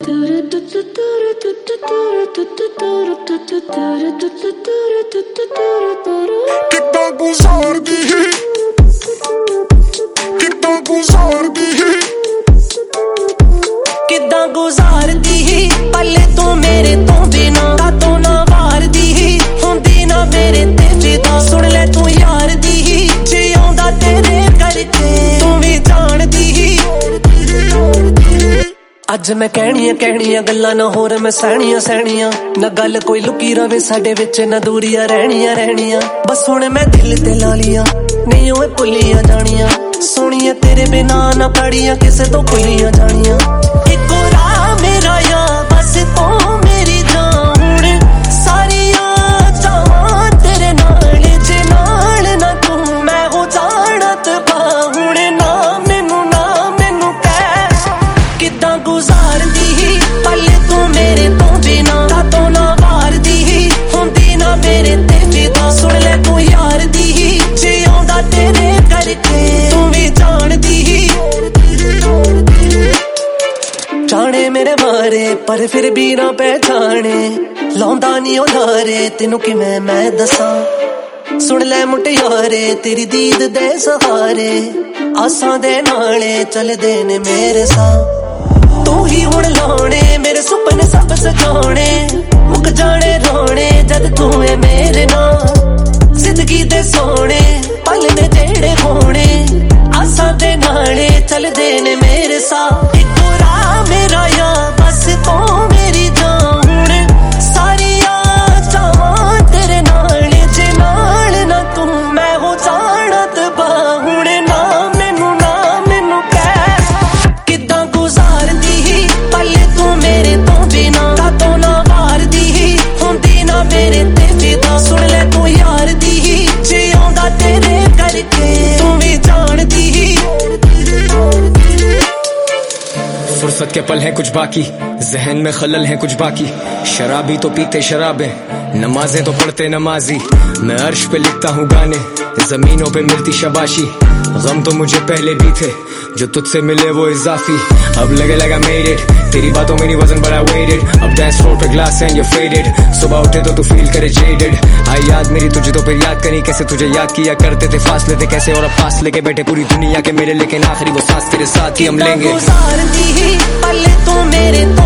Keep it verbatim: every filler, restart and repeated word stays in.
ਕਿੱਦਾਂ ਗੁਜ਼ਾਰਦੀ ਕਿੱਦਾਂ ਗੁਜ਼ਾਰਦੀ ਕਿੱਦਾਂ ਗੁਜ਼ਾਰਦੀ ਪੱਲੇ ਤੂੰ ਮੇਰੇ ਤੋਂ ਬਿਨਾ ਕਾਤੋਂ ਨਾ ਵਾਰਦੀ ਹੁੰਦੀ ਨਾ ਮੇਰੇ ਤੇ ਫਿਦਾ ਸੁਣ ਲੈ ਤੂੰ ਯਾਰ ਦੀ ਜਿਉਂਦਾ ਤੇਰੇ ਕਰਕੇ ਤੂੰ ਵੀ ਜਾਣਦੀ ਅੱਜ ਮੈਂ ਕਹਿਣੀਆਂ ਕਹਿਣੀਆਂ ਗੱਲਾਂ ਨਾ ਹੋਰ ਮੈਂ ਸਹਿਣੀਆਂ ਸਹਿਣੀਆਂ ਨਾ ਗੱਲ ਕੋਈ ਲੁਕੀ ਰਵੇ ਸਾਡੇ ਵਿੱਚ ਨਾ ਦੂਰੀਆਂ ਰਹਿਣੀਆਂ ਰਹਿਣੀਆਂ ਬਸ ਹੁਣ ਮੈਂ ਦਿਲ ਤੇ ਲਾ ਲੀਆਂ ਨਹੀਂ ਓਏ ਭੁੱਲੀਆਂ ਜਾਣੀਆਂ ਸੋਹਣੀਆਂ ਤੇਰੇ ਬਿਨਾ ਨਾ ਪੜੀਆਂ ਕਿਸੇ ਤੋਂ ਭੁੱਲੀਆਂ ਜਾਣੀਆਂ ਇੱਕੋ ਰਾਹ ਮੇਰਾ ਯਾ ਬਸ ਤੂੰ ਮੇਰੀ ਜਾਨ ਹੁਣ ਸਾਰੀਆਂ ਚਾਹਾਂ ਤੇਰੇ ਨਾਲ ਜੇ ਨਾਲ ਨਾ ਤੂੰ ਮੈਂ ਹੋ ਜਾਣਾ ਤਬਾਹ ਹੁਣ ਨਾ ਮੈਨੂੰ ਨਾ ਮੈਨੂੰ ਕਹਿ ਕਿੱਦਾਂ ਗੁਜ਼ਾਰਦੀ ਪੱਲੇ ਤੂੰ ਮੇਰੇ ਤੋਂ ਬਿਨਾ ਕਾਤੋਂ ਨਾ ਵਾਰਦੀ ਹੁੰਦੀ ਨਾ ਮੇਰੇ ਤੇ ਫਿਦਾ ਸੁਣ ਲੈ ਤੂੰ ਯਾਰ ਦੀ ਜਿਉਂਦਾ ਤੇਰੇ ਕਰਕੇ ਤੂੰ ਵੀ ਜਾਣਦੀ ਜਾਣੇ ਮੇਰੇ ਮਾਰੇ ਪਰ ਫਿਰ ਵੀ ਨਾ ਪਹਿਚਾਣੇ ਲਾਉਂਦਾ ਨੀ ਉਹ ਲਾਰੇ ਤੈਨੂੰ ਕਿਵੇਂ ਮੈਂ ਦੱਸਾਂ ਸੁਣ ਲੈ ਮੁਟਿਆਰੇ ਤੇਰੀ ਦੀਦ ਦੇ ਸਹਾਰੇ ਆਸਾਂ ਦੇ ਨਾਲੇ ਚੱਲਦੇ ਨੇ ਮੇਰੇ ਸਾਹ ਤੂੰ ਹੀ ਹੁਣ ਲਾਉਣੇ ਮੇਰੇ ਸੁਪਨੇ ਸਭ ਸਜਾਉਣੇ ਮੁੱਕ ਜਾਣੇ ਰੋਣੇ ਜਦ ਤੂੰ ਏ ਮੇਰੇ ਨਾਲ ਜ਼ਿੰਦਗੀ ਦੇ ਸੋਹਣੇ ਪਲ ਨੇ ਜਿਹੜੇ ਹੋਣੇ ਆਸਾਂ ਦੇ ਨਾਲੇ ਚੱਲਦੇ ਨੇ ਮੇਰੇ ਸਾਹ ਇੱਕੋ ਰਾਹ ਮੇਰਾ ਯਾ ਬਸ ਤੂੰ ਮੇਰੀ ਜਾਨ ਹੁਣ ਸਾਰੀਆਂ ਚਾਹਾਂ ਤੇਰੇ ਨਾਲ ਜੇ ਨਾਲ ਨਾ ਤੂੰ ਮੈਂ ਹੋ ਜਾਣਾ ਤਬਾਹ ਹੁਣ ਨਾ ਮੈਨੂੰ ਨਾ ਮੈਨੂੰ ਕਹਿ ਕਿੱਦਾਂ ਗੁਜ਼ਾਰਦੀ ਪੱਲੇ ਤੂੰ ਮੇਰੇ ਤੋਂ ਬਿਨਾ ਕਾਤੋਂ ਨਾ ਵਾਰਦੀ ਹੁੰਦੀ ਨਾ ਮੇਰੇ ਤੇ ਫਿਦਾ ਸੁਣ ਲੈ ਤੂੰ ਯਾਰ ਦੀ ਜਿਉਂਦਾ ਤੇਰੇ ਕਰਕੇ ਤੂੰ ਵੀ ਜਾਣਦੀ फुर्सत के पल हैं कुछ बाकी जहन में खलल हैं कुछ बाकी शराबी तो पीते शराबें नमाजें तो पढ़ते नमाजी मैं अर्श पे लिखता हूँ गाने जमीनों पे मिलती शाबाशी गम तो मुझे पहले भी थे जो तुझसे मिले वो इजाफी अब लगे लगा मेड इट तेरी बातों मेरी वजन बड़ा वेटेड अब डांस फ्लोर पे ग्लास एंड you're faded सुबह उठे तो तू फील करे jaded आई याद मेरी तुझे तो फिर याद करी कैसे तुझे याद किया करते थे फासले थे कैसे और अब पास लेके बैठे पूरी दुनिया के मेरे लेकिन आखिरी वो सांस तेरे साथ ही हम लेंगे पल्ले तू मेरे